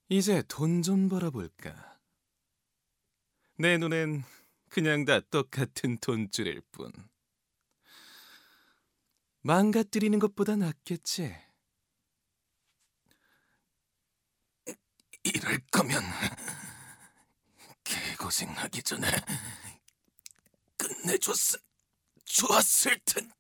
이제 돈 좀 벌어볼까. 내 눈엔 그냥 다 똑같은 돈줄일 뿐. 망가뜨리는 것보다 낫겠지. 이럴 거면 개고생하기 전에 끝내줬으면 좋았을 텐데.